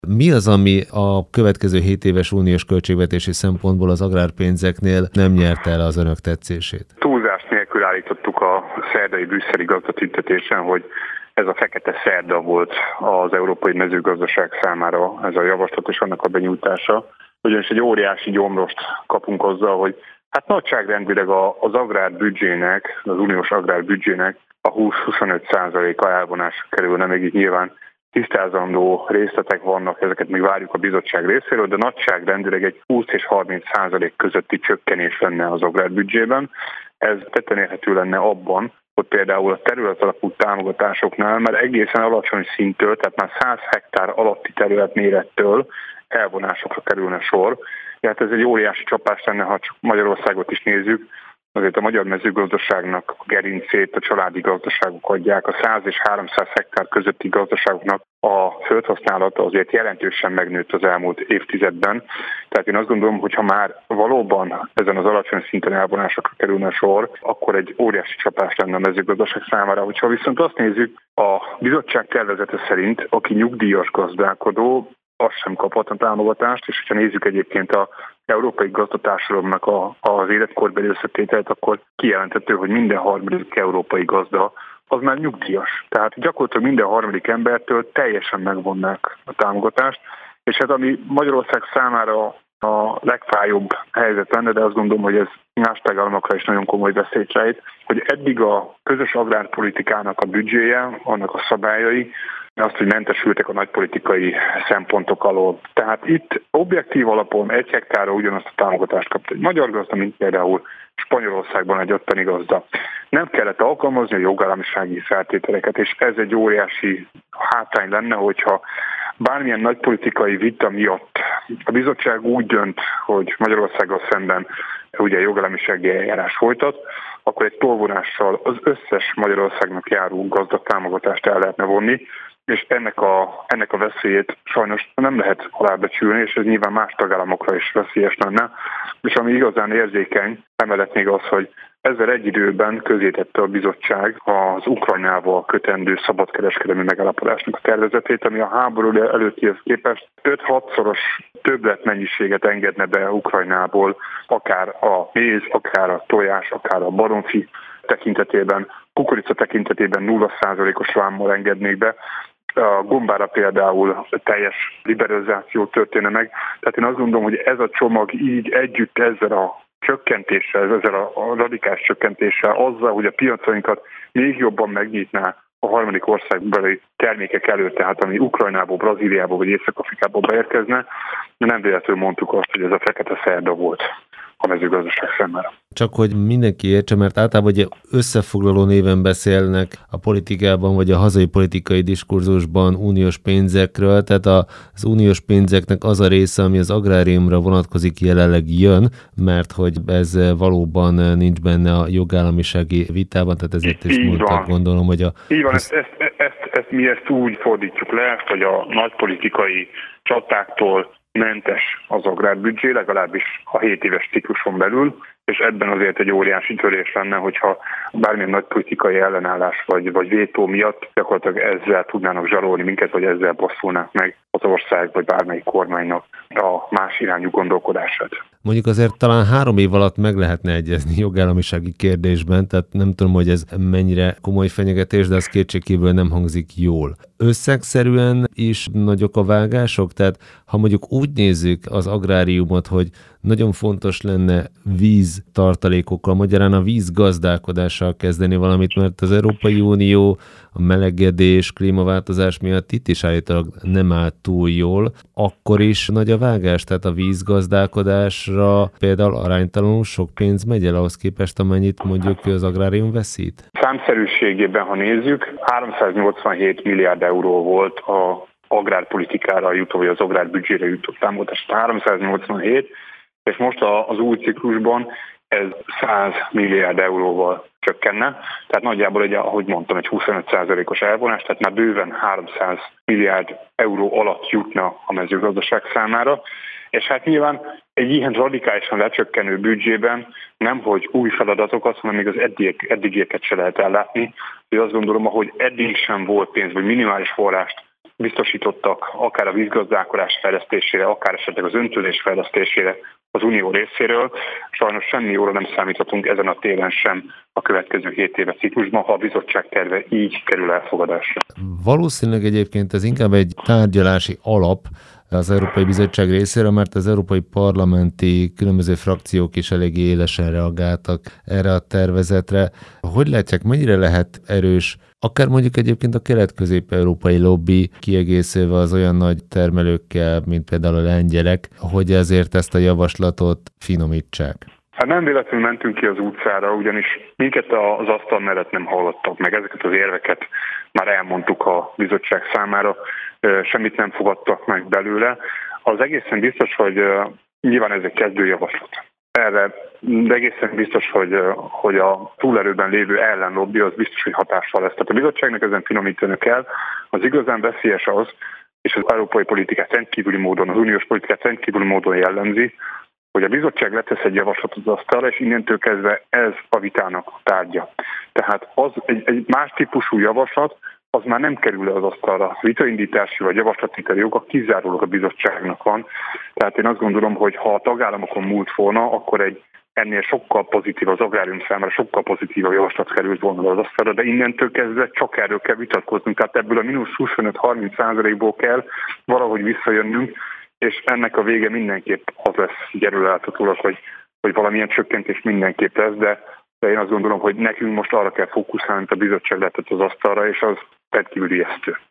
Mi az, ami a következő 7 éves uniós költségvetési szempontból az agrárpénzeknél nem nyerte el az önök tetszését? Túlzás nélkül állítottuk a szerdai brüsszeli gazdatüntetésen, hogy ez a fekete szerda volt az európai mezőgazdaság számára, ez a javaslat és annak a benyújtása. Ugyanis egy óriási gyomrost kapunk azzal, hogy hát nagyságrendileg az agrárbüdzsének, az uniós agrárbüdzsének a 20-25%-a elvonásra kerülne, még így nyilván tisztázandó részletek vannak, ezeket még várjuk a bizottság részéről, de nagyságrendileg egy 20 és 30% közötti csökkenés lenne az agrárbüdzsében. Ez tetten érhető lenne abban, hogy például a területalapú támogatásoknál már egészen alacsony szinttől, tehát már 100 hektár alatti területmérettől elvonásokra kerülne sor. Tehát ez egy óriási csapás lenne, ha csak Magyarországot is nézzük. Azért a magyar mezőgazdaságnak a gerincét a családi gazdaságok adják, a 100 és 300 hektár közötti gazdaságoknak a földhasználata azért jelentősen megnőtt az elmúlt évtizedben. Tehát én azt gondolom, hogy ha már valóban ezen az alacsony szinten elvonásokra kerülne sor, akkor egy óriási csapás lenne a mezőgazdaság számára. Hogyha viszont azt nézzük, a bizottság tervezete szerint, aki nyugdíjas gazdálkodó, az sem kaphat a támogatást, és ha nézzük egyébként az európai gazdatársadalomnak az életkorbeli összetételt, akkor kijelenthető, hogy minden harmadik európai gazda az már nyugdíjas. Tehát gyakorlatilag minden harmadik embertől teljesen megvonnák a támogatást, és hát ami Magyarország számára a legfájóbb helyzet lenne, de azt gondolom, hogy ez más tagállamokra is nagyon komoly veszélyt rejt, hogy eddig a közös agrárpolitikának a büdzséje, annak a szabályai, azt, hogy mentesültek a nagypolitikai szempontok alól. Tehát itt objektív alapon 1 hektárra ugyanazt a támogatást kapta egy magyar gazda, mint például Spanyolországban egy ottani gazda. Nem kellett alkalmazni a jogállamisági feltételeket, és ez egy óriási hátrány lenne, hogyha bármilyen nagypolitikai vita miatt a bizottság úgy dönt, hogy Magyarországgal szemben ugye jogállamisági eljárás folytat, akkor egy tolvonással az összes Magyarországnak járó gazdatámogatást el lehetne vonni, és ennek a veszélyét sajnos nem lehet alábecsülni, és ez nyilván más tagállamokra is veszélyes lenne. És ami igazán érzékeny, emellett még az, hogy ezzel egy időben közétette a bizottság az Ukrajnával kötendő szabadkereskedelmi megállapodásnak a tervezetét, ami a háború előttihez képest 5-6-szoros többletmennyiséget engedne be Ukrajnából, akár a méz, akár a tojás, akár a baromfi tekintetében, kukorica tekintetében 0%-os vámmal engednék be. A gombára például teljes liberalizáció történne meg. Tehát én azt gondolom, hogy ez a csomag így együtt ezzel a csökkentéssel, ezzel a radikális csökkentéssel, azzal, hogy a piacainkat még jobban megnyitná a harmadik országbeli termékek előtt, tehát ami Ukrajnából, Brazíliából vagy Észak-Afrikából beérkezne, nem véletlenül mondtuk azt, hogy ez a fekete szerda volt a mezőgazdaság számára. Csak hogy mindenki értse, mert általában ugye összefoglaló néven beszélnek a politikában, vagy a hazai politikai diskurzusban uniós pénzekről, tehát az uniós pénzeknek az a része, ami az agráriumra vonatkozik, jelenleg jön, mert hogy ez valóban nincs benne a jogállamisági vitában, tehát ezért is mondták, gondolom, hogy Így van, mi ezt úgy fordítjuk le, hogy a nagypolitikai csatáktól mentes az agrárbüdzsé, legalábbis a 7 éves cikluson belül, és ebben azért egy óriási törés lenne, hogyha bármilyen nagy politikai ellenállás vagy vétó miatt gyakorlatilag ezzel tudnának zsarolni minket, vagy ezzel bosszulnák meg az ország vagy bármelyik kormánynak a más irányú gondolkodását. Mondjuk azért talán 3 év alatt meg lehetne egyezni jogállamisági kérdésben, tehát nem tudom, hogy ez mennyire komoly fenyegetés, de az kétségkívül nem hangzik jól. Összegszerűen is nagyok a vágások, tehát ha mondjuk úgy nézzük az agráriumot, hogy nagyon fontos lenne víztartalékokkal, magyarán a vízgazdálkodással kezdeni valamit, mert az Európai Unió a melegedés, klímaváltozás miatt itt is állítólag nem áll túl jól, akkor is nagy a vágás, tehát a vízgazdálkodásra például aránytalanul sok pénz megy el ahhoz képest, amennyit mondjuk az agrárium veszít? Számszerűségében, ha nézzük, 387 milliárd euró volt az agrárpolitikára jutó, vagy az agrárbüdzsére jutó támogatás. 387, és most az új ciklusban ez 100 milliárd euróval csökkenne. Tehát nagyjából, ahogy mondtam, egy 25%-os elvonás, tehát már bőven 300 milliárd euró alatt jutna a mezőgazdaság számára. És hát nyilván egy ilyen radikálisan lecsökkenő büdzsében nemhogy új feladatokat, hanem még az eddigieket se lehet ellátni. Én azt gondolom, hogy eddig sem volt pénz, vagy minimális forrást biztosítottak akár a vízgazdálkodás fejlesztésére, akár esetleg az öntözés fejlesztésére az Unió részéről. Sajnos semmi jóra nem számíthatunk ezen a téren sem a következő 7 éves ciklusban, ha a bizottság terve így kerül elfogadásra. Valószínűleg egyébként ez inkább egy tárgyalási alap az Európai Bizottság részéről, mert az európai parlamenti különböző frakciók is eléggé élesen reagáltak erre a tervezetre. Hogy látják, mennyire lehet erős, akár mondjuk egyébként a kelet-közép-európai lobby kiegészülve az olyan nagy termelőkkel, mint például a lengyelek, hogy ezért ezt a javaslatot finomítsák? Hát nem véletlenül mentünk ki az utcára, ugyanis minket az asztal mellett nem hallottak meg. Ezeket az érveket már elmondtuk a bizottság számára, semmit nem fogadtak meg belőle. Az egészen biztos, hogy nyilván ez egy kezdőjavaslat. Erre de egészen biztos, hogy a túlerőben lévő ellenlobby az biztos, hogy hatással lesz. Tehát a bizottságnak ezen finomítani kell. Az igazán veszélyes az, és az európai politikát rendkívüli módon, az uniós politikát rendkívüli módon jellemzi, hogy a bizottság letesz egy javaslatot az asztalra, és innentől kezdve ez a vitának a tárgya. Tehát az egy más típusú javaslat, az már nem kerül le az asztalra. Vitaindítási vagy javaslattételi joga kizárólag a bizottságnak van. Tehát én azt gondolom, hogy ha a tagállamokon múlt volna, akkor egy ennél sokkal pozitív, az agrárium számára sokkal pozitívabb javaslat került volna az asztalra, de innentől kezdve csak erről kell vitatkoznunk. Tehát ebből a mínusz 25-30%-ból kell valahogy visszajönnünk, és ennek a vége mindenképp az lesz gyerüleláthatólag, hogy valamilyen csökkentés mindenképp lesz, de én azt gondolom, hogy nekünk most arra kell fókuszálni, hogy a bizottság letett az asztalra, és az rendkívül ijesztő.